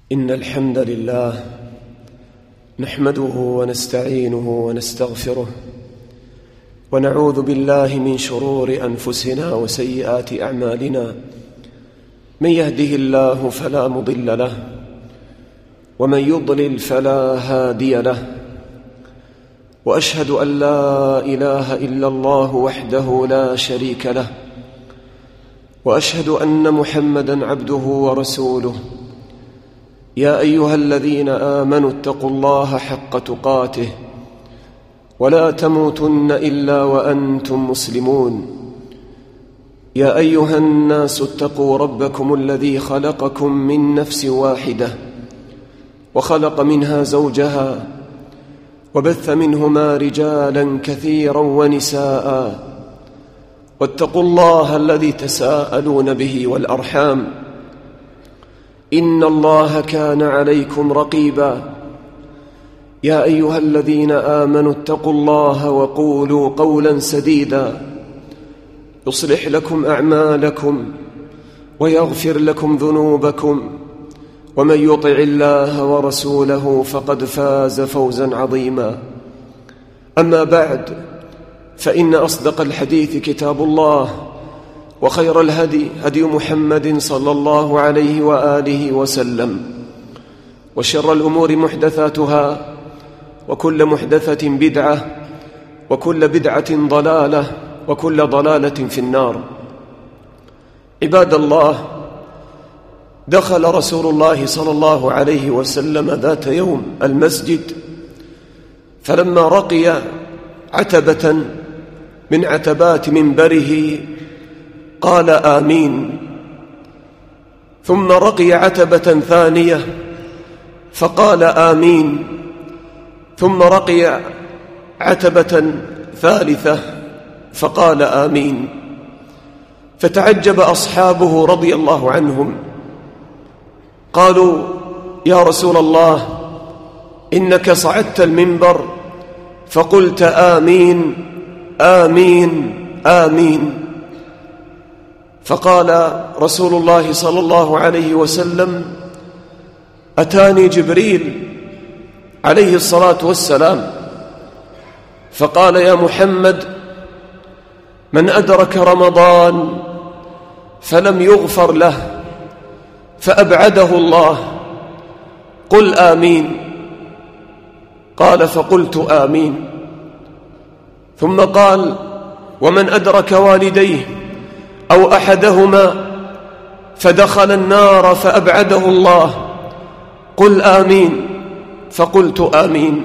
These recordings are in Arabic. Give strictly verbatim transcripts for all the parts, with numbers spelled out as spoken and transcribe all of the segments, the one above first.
إن الحمد لله نحمده ونستعينه ونستغفره ونعوذ بالله من شرور أنفسنا وسيئات أعمالنا. من يهده الله فلا مضل له ومن يضلل فلا هادي له، وأشهد أن لا إله إلا الله وحده لا شريك له، وأشهد أن محمدًا عبده ورسوله. يا أيها الذين آمنوا اتقوا الله حق تقاته ولا تموتن إلا وأنتم مسلمون. يا أيها الناس اتقوا ربكم الذي خلقكم من نفس واحدة وخلق منها زوجها وبث منهما رجالا كثيرا ونساء، واتقوا الله الذي تساءلون به والأرحام، إن الله كان عليكم رقيبا. يا أيها الذين آمنوا اتقوا الله وقولوا قولا سديدا يصلح لكم أعمالكم ويغفر لكم ذنوبكم، ومن يطع الله ورسوله فقد فاز فوزا عظيما. أما بعد، فإن أصدق الحديث كتاب الله، وخير الهدي هدي محمد صلى الله عليه وآله وسلم، وشر الأمور محدثاتها، وكل محدثة بدعة، وكل بدعة ضلالة، وكل ضلالة في النار. عباد الله، دخل رسول الله صلى الله عليه وسلم ذات يوم المسجد، فلما رقي عتبة من عتبات منبره قال آمين، ثم رقي عتبة ثانية فقال آمين، ثم رقي عتبة ثالثة فقال آمين. فتعجب أصحابه رضي الله عنهم، قالوا: يا رسول الله، إنك صعدت المنبر فقلت آمين آمين آمين. فقال رسول الله صلى الله عليه وسلم: أتاني جبريل عليه الصلاة والسلام فقال: يا محمد، من أدرك رمضان فلم يغفر له فأبعده الله، قل آمين. قال: فقلت آمين. ثم قال: ومن أدرك والديه أو أحدهما فدخل النار فأبعده الله، قل آمين. فقلت آمين.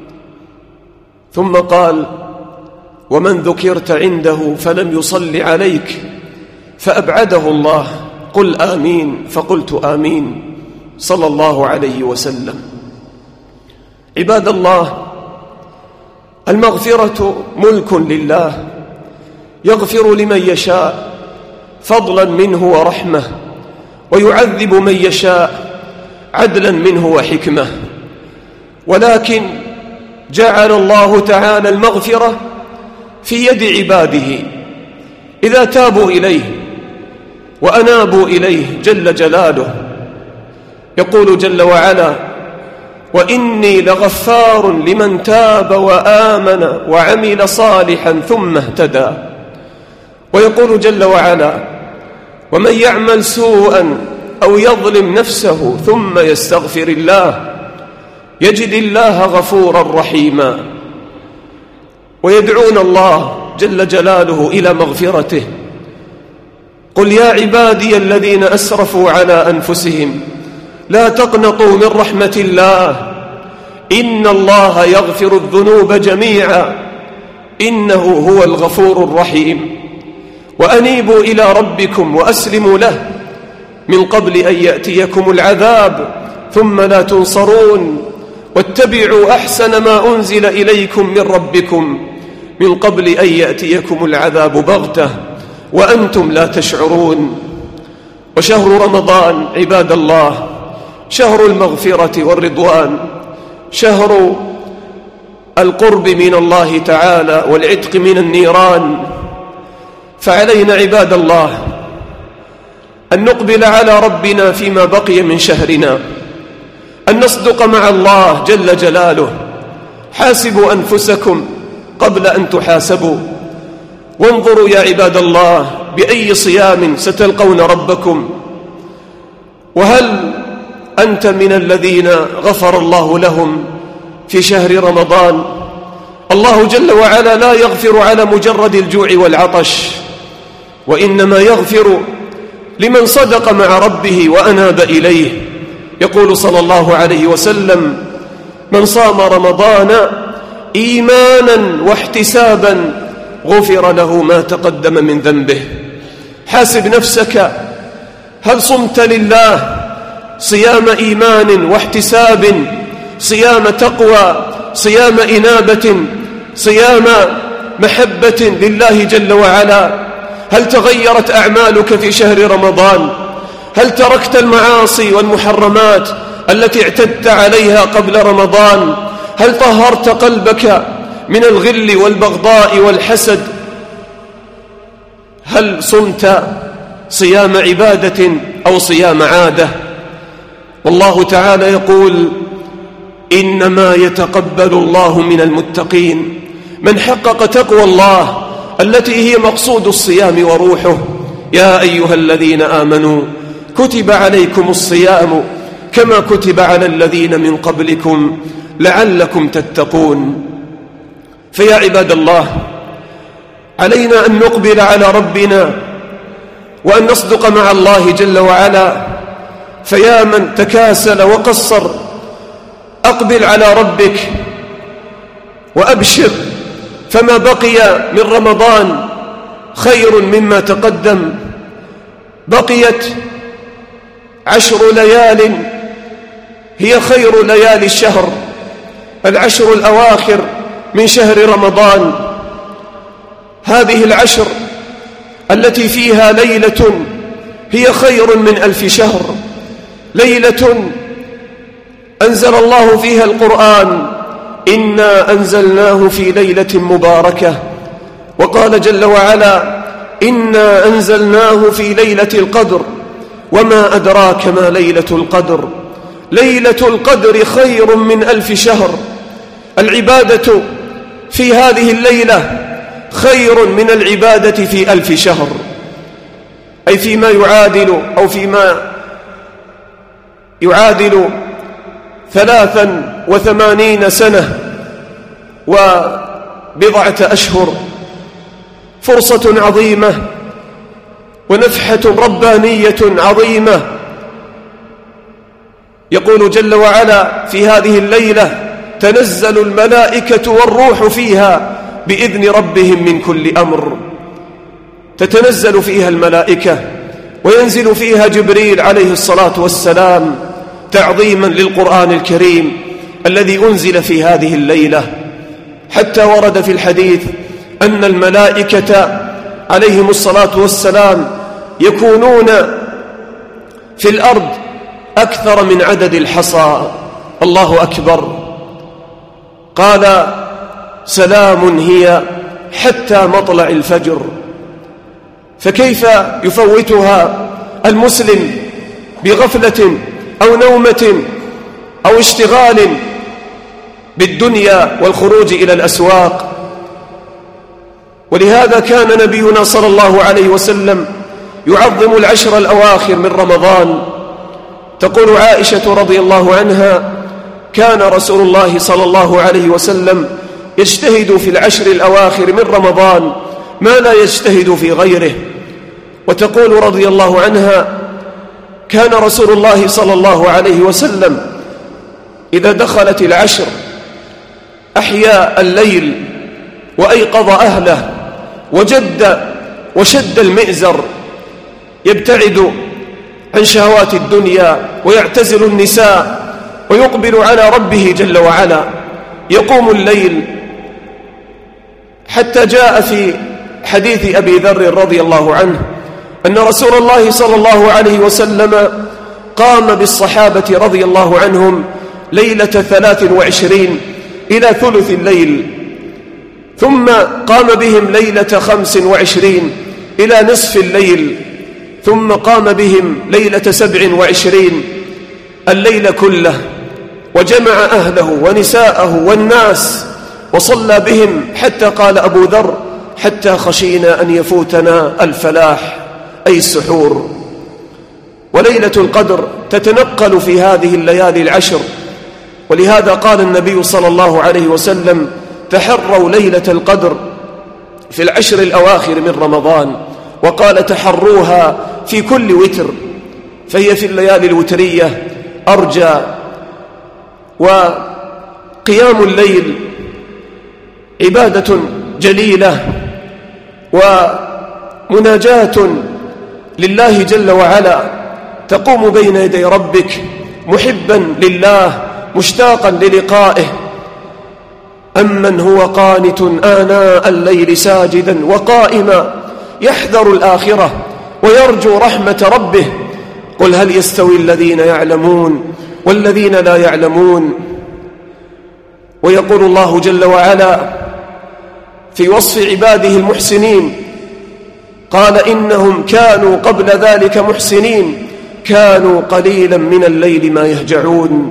ثم قال: ومن ذكرت عنده فلم يصل عليك فأبعده الله، قل آمين. فقلت آمين، صلى الله عليه وسلم. عباد الله، المغفرة ملك لله، يغفر لمن يشاء فضلا منه ورحمة، ويعذب من يشاء عدلا منه وحكمة. ولكن جعل الله تعالى المغفرة في يد عباده إذا تابوا إليه وأنابوا إليه جل جلاله. يقول جل وعلا: وإني لغفار لمن تاب وآمن وعمل صالحا ثم اهتدى. ويقول جل وعلا: ومن يعمل سوءا أو يظلم نفسه ثم يستغفر الله يجد الله غفورا رحيما. ويدعون الله جل جلاله إلى مغفرته: قل يا عبادي الذين أسرفوا على أنفسهم لا تقنطوا من رحمة الله إن الله يغفر الذنوب جميعا إنه هو الغفور الرحيم. وأنيبوا إلى ربكم وأسلموا له من قبل أن يأتيكم العذاب ثم لا تنصرون، واتبعوا أحسن ما أنزل إليكم من ربكم من قبل أن يأتيكم العذاب بغتة وأنتم لا تشعرون. وشهر رمضان عباد الله شهر المغفرة والرضوان، شهر القرب من الله تعالى والعتق من النيران. فعلينا عباد الله أن نقبل على ربنا فيما بقي من شهرنا، أن نصدق مع الله جل جلاله. حاسبوا أنفسكم قبل أن تحاسبوا. وانظروا يا عباد الله بأي صيام ستلقون ربكم. وهل أنت من الذين غفر الله لهم في شهر رمضان؟ الله جل وعلا لا يغفر على مجرد الجوع والعطش، وإنما يغفر لمن صدق مع ربه وأناب إليه. يقول صلى الله عليه وسلم: من صام رمضان إيمانا واحتسابا غفر له ما تقدم من ذنبه. حاسب نفسك، هل صمت لله صيام إيمان واحتساب، صيام تقوى، صيام إنابة، صيام محبة لله جل وعلا؟ هل تغيرت أعمالك في شهر رمضان؟ هل تركت المعاصي والمحرمات التي اعتدت عليها قبل رمضان؟ هل طهرت قلبك من الغل والبغضاء والحسد؟ هل صمت صيام عبادة أو صيام عادة؟ والله تعالى يقول: إنما يتقبل الله من المتقين، من حقق تقوى الله التي هي مقصود الصيام وروحه. يا أيها الذين آمنوا كتب عليكم الصيام كما كتب على الذين من قبلكم لعلكم تتقون. فيا عباد الله، علينا أن نقبل على ربنا وأن نصدق مع الله جل وعلا. فيا من تكاسل وقصر، أقبل على ربك وأبشر، فما بقي من رمضان خير مما تقدم. بقيت عشر ليال هي خير ليالي الشهر، العشر الأواخر من شهر رمضان. هذه العشر التي فيها ليلة هي خير من ألف شهر، ليلة أنزل الله فيها القرآن: إنا أنزلناه في ليلة مباركة. وقال جل وعلا: إنا أنزلناه في ليلة القدر وما أدراك ما ليلة القدر. ليلة القدر خير من ألف شهر. العبادة في هذه الليلة خير من العبادة في ألف شهر، أي فيما يعادل أو فيما يعادل ثلاثا وثمانين سنة وبضعة أشهر. فرصة عظيمة ونفحة ربانية عظيمة. يقول جل وعلا في هذه الليلة: تنزل الملائكة والروح فيها بإذن ربهم من كل أمر. تتنزل فيها الملائكة وينزل فيها جبريل عليه الصلاة والسلام تعظيما للقرآن الكريم الذي أنزل في هذه الليلة. حتى ورد في الحديث أن الملائكة عليهم الصلاة والسلام يكونون في الأرض أكثر من عدد الحصى. الله أكبر. قال: سلام هي حتى مطلع الفجر. فكيف يفوتها المسلم بغفلة أو نومة أو اشتغال بالدنيا والخروج إلى الأسواق؟ ولهذا كان نبينا صلى الله عليه وسلم يعظم العشر الأواخر من رمضان. تقول عائشة رضي الله عنها: كان رسول الله صلى الله عليه وسلم يجتهد في العشر الأواخر من رمضان ما لا يجتهد في غيره. وتقول رضي الله عنها: كان رسول الله صلى الله عليه وسلم إذا دخلت العشر أحيا الليل وأيقظ أهله وجد وشد المئزر، يبتعد عن شهوات الدنيا ويعتزل النساء ويقبل على ربه جل وعلا، يقوم الليل. حتى جاء في حديث أبي ذر رضي الله عنه أن رسول الله صلى الله عليه وسلم قام بالصحابة رضي الله عنهم ليلة ثلاث وعشرين إلى ثلث الليل، ثم قام بهم ليلة خمس وعشرين إلى نصف الليل، ثم قام بهم ليلة سبع وعشرين الليل كله. وجمع أهله ونساءه والناس وصلى بهم، حتى قال أبو ذر: حتى خشينا أن يفوتنا الفلاح، أي السحور. وليلة القدر تتنقل في هذه الليالي العشر، ولهذا قال النبي صلى الله عليه وسلم: تحروا ليلة القدر في العشر الأواخر من رمضان، وقال: تحروها في كل وتر، فهي في الليالي الوترية أرجى. وقيام الليل عبادة جليلة ومناجاة لله جل وعلا، تقوم بين يدي ربك محبا لله مشتاقا للقائه. أمن هو قانت آناء الليل ساجدا وقائما يحذر الآخرة ويرجو رحمة ربه، قل هل يستوي الذين يعلمون والذين لا يعلمون. ويقول الله جل وعلا في وصف عباده المحسنين، قال: إنهم كانوا قبل ذلك محسنين، كانوا قليلا من الليل ما يهجعون.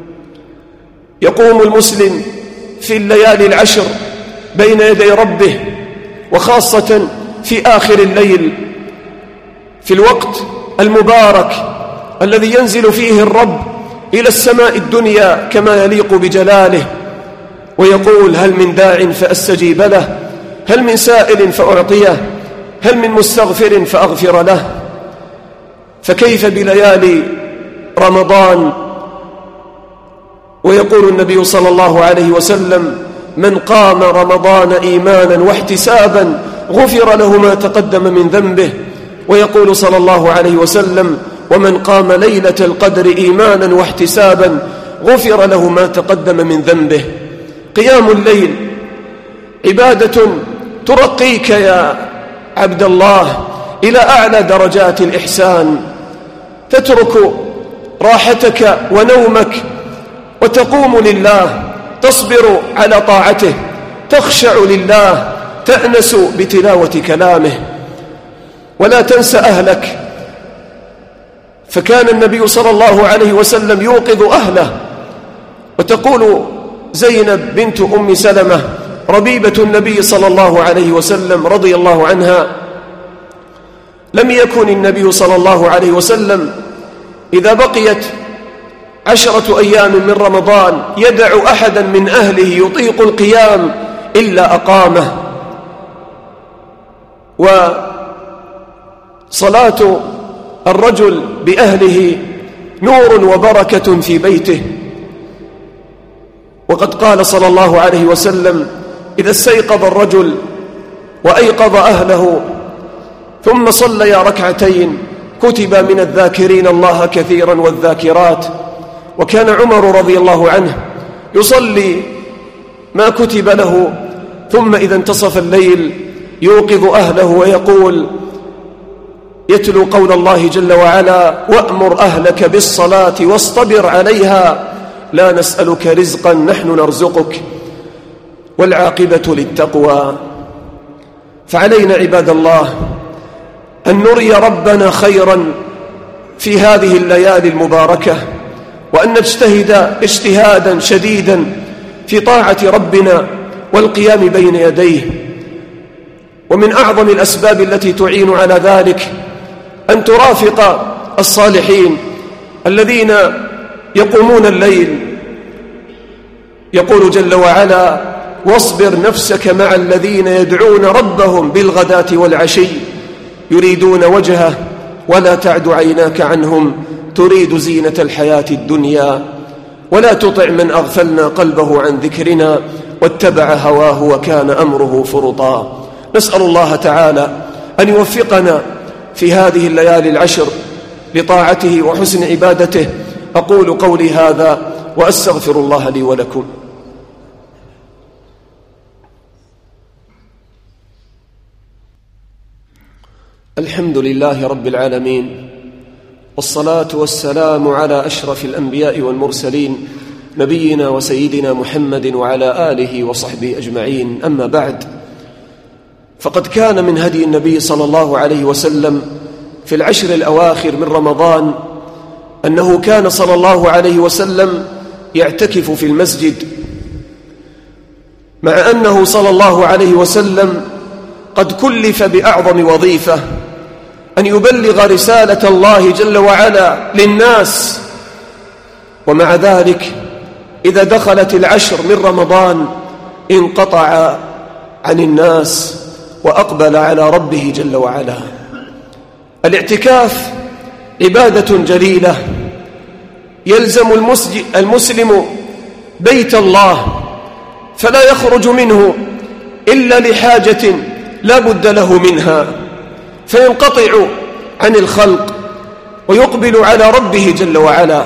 يقوم المسلم في الليالي العشر بين يدي ربه، وخاصة في آخر الليل، في الوقت المبارك الذي ينزل فيه الرب إلى السماء الدنيا كما يليق بجلاله، ويقول: هل من داع فأستجيب له، هل من سائل فأعطيه، هل من مستغفر فأغفر له. فكيف بليالي رمضان؟ ويقول النبي صلى الله عليه وسلم: من قام رمضان إيمانا واحتسابا غفر له ما تقدم من ذنبه. ويقول صلى الله عليه وسلم: ومن قام ليلة القدر إيمانا واحتسابا غفر له ما تقدم من ذنبه. قيام الليل عبادة ترقيك يا عبد الله إلى أعلى درجات الإحسان، تترك راحتك ونومك وتقوم لله، تصبر على طاعته، تخشع لله، تأنس بتلاوة كلامه. ولا تنس أهلك، فكان النبي صلى الله عليه وسلم يوقظ أهله. وتقول زينب بنت أم سلمة ربيبة النبي صلى الله عليه وسلم رضي الله عنها: لم يكن النبي صلى الله عليه وسلم إذا بقيت عشرة أيام من رمضان يدع أحدا من أهله يطيق القيام إلا أقامه. وصلاة الرجل بأهله نور وبركة في بيته. وقد قال صلى الله عليه وسلم: إذا استيقظ الرجل وأيقظ أهله ثم صلى ركعتين كتب من الذاكرين الله كثيرا والذاكرات. وكان عمر رضي الله عنه يصلي ما كتب له، ثم إذا انتصف الليل يوقظ أهله ويقول، يتلو قول الله جل وعلا: وأمر أهلك بالصلاة واصطبر عليها لا نسألك رزقا نحن نرزقك والعاقبة للتقوى. فعلينا عباد الله أن نري ربنا خيرا في هذه الليالي المباركة، وأن نجتهد اجتهادا شديدا في طاعة ربنا والقيام بين يديه. ومن أعظم الأسباب التي تعين على ذلك أن ترافق الصالحين الذين يقومون الليل. يقول جل وعلا: واصبر نفسك مع الذين يدعون ربهم بالغداة والعشي يريدون وجهه ولا تعد عيناك عنهم تريد زينة الحياة الدنيا ولا تطع من أغفلنا قلبه عن ذكرنا واتبع هواه وكان أمره فرطا. نسأل الله تعالى أن يوفقنا في هذه الليالي العشر لطاعته وحسن عبادته. أقول قولي هذا وأستغفر الله لي ولكم. الحمد لله رب العالمين، والصلاة والسلام على أشرف الأنبياء والمرسلين نبينا وسيدنا محمد وعلى آله وصحبه أجمعين. أما بعد، فقد كان من هدي النبي صلى الله عليه وسلم في العشر الأواخر من رمضان أنه كان صلى الله عليه وسلم يعتكف في المسجد، مع أنه صلى الله عليه وسلم قد كلف بأعظم وظيفة، أن يبلغ رسالة الله جل وعلا للناس، ومع ذلك إذا دخلت العشر من رمضان انقطع عن الناس وأقبل على ربه جل وعلا. الاعتكاف عبادة جليلة، يلزم المسلم بيت الله فلا يخرج منه إلا لحاجة لا بد له منها، فينقطع عن الخلق ويقبل على ربه جل وعلا.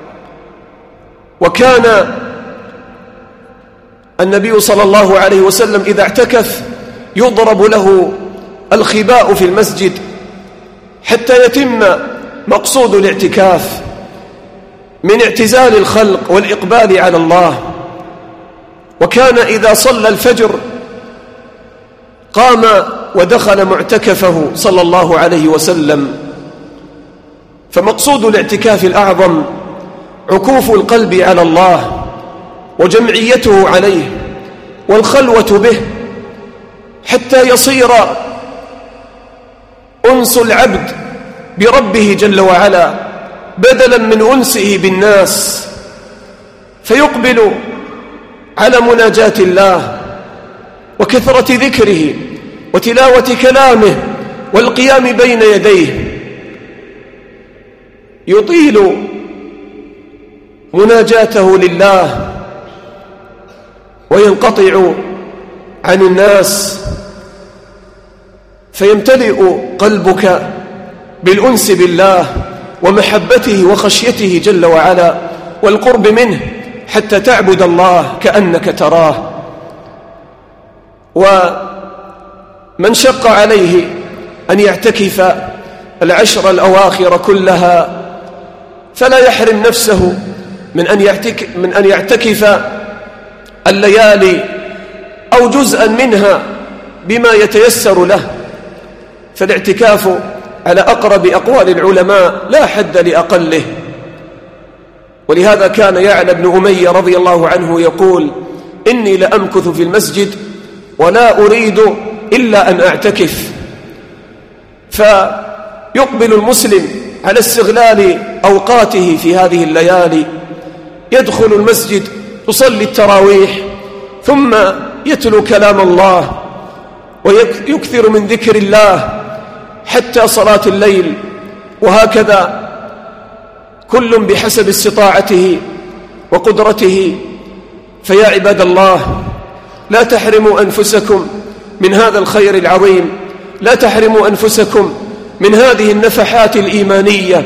وكان النبي صلى الله عليه وسلم إذا اعتكف يضرب له الخباء في المسجد حتى يتم مقصود الاعتكاف من اعتزال الخلق والإقبال على الله. وكان إذا صلى الفجر قام ودخل معتكفه صلى الله عليه وسلم. فمقصود الاعتكاف الأعظم عكوف القلب على الله وجمعيته عليه والخلوة به، حتى يصير أنس العبد بربه جل وعلا بدلا من أنسه بالناس، فيقبل على مناجاة الله وكثرة ذكره وتلاوة كلامه والقيام بين يديه، يطيل مناجاته لله وينقطع عن الناس، فيمتلئ قلبك بالأنس بالله ومحبته وخشيته جل وعلا والقرب منه، حتى تعبد الله كأنك تراه. ومن شق عليه أن يعتكف العشر الأواخر كلها فلا يحرم نفسه من أن يعتكف, من أن يعتكف الليالي أو جزءا منها بما يتيسر له، فالاعتكاف على أقرب أقوال العلماء لا حد لأقله. ولهذا كان يعلى بن أمية رضي الله عنه يقول: إني لأمكث في المسجد ولا أريد إلا أن أعتكف. فيقبل المسلم على استغلال أوقاته في هذه الليالي، يدخل المسجد يصلي التراويح ثم يتلو كلام الله ويكثر من ذكر الله حتى صلاة الليل، وهكذا كل بحسب استطاعته وقدرته. فيا عباد الله، لا تحرموا أنفسكم من هذا الخير العظيم، لا تحرموا أنفسكم من هذه النفحات الإيمانية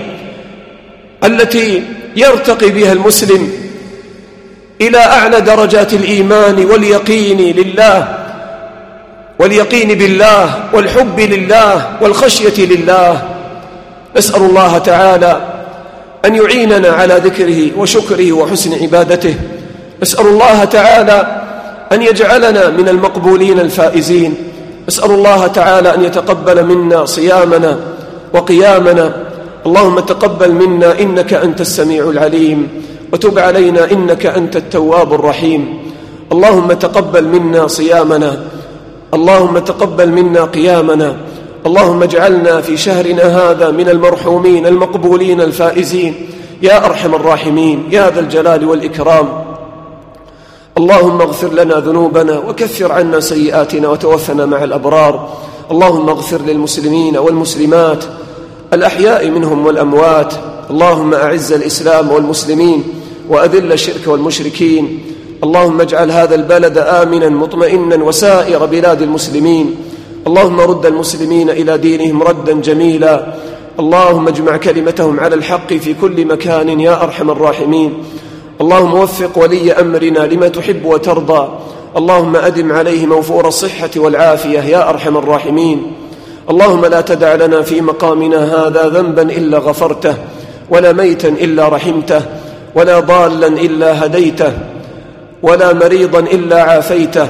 التي يرتقي بها المسلم إلى أعلى درجات الإيمان واليقين لله واليقين بالله والحب لله والخشية لله. نسأل الله تعالى أن يعيننا على ذكره وشكره وحسن عبادته. نسأل الله تعالى أن يجعلنا من المقبولين الفائزين. نسأل الله تعالى أن يتقبل منا صيامنا وقيامنا. اللهم تقبل منا إنك أنت السميع العليم، وتب علينا إنك أنت التواب الرحيم. اللهم تقبل منا صيامنا، اللهم تقبل منا قيامنا، اللهم اجعلنا في شهرنا هذا من المرحومين المقبولين الفائزين يا أرحم الراحمين يا ذا الجلال والإكرام. اللهم اغفر لنا ذنوبنا وكفر عنا سيئاتنا وتوفنا مع الأبرار. اللهم اغفر للمسلمين والمسلمات الأحياء منهم والأموات. اللهم أعز الإسلام والمسلمين وأذل الشرك والمشركين. اللهم اجعل هذا البلد آمنا مطمئنا وسائر بلاد المسلمين. اللهم رد المسلمين إلى دينهم ردا جميلا. اللهم اجمع كلمتهم على الحق في كل مكان يا أرحم الراحمين. اللهم وفق ولي أمرنا لما تحب وترضى. اللهم أدم عليه موفور الصحة والعافية يا أرحم الراحمين. اللهم لا تدع لنا في مقامنا هذا ذنبا إلا غفرته، ولا ميتا إلا رحمته، ولا ضالا إلا هديته، ولا مريضا إلا عافيته،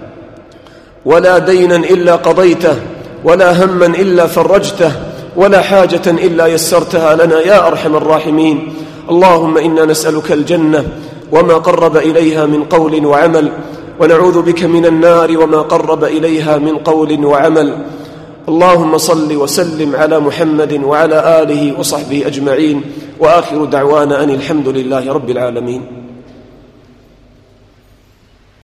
ولا دينا إلا قضيته، ولا هما إلا فرجته، ولا حاجة إلا يسرتها لنا يا أرحم الراحمين. اللهم إنا نسألك الجنة وما قرب إليها من قول وعمل، ونعوذ بك من النار وما قرب إليها من قول وعمل. اللهم صل وسلم على محمد وعلى آله وصحبه أجمعين، وآخر دعوانا أن الحمد لله رب العالمين.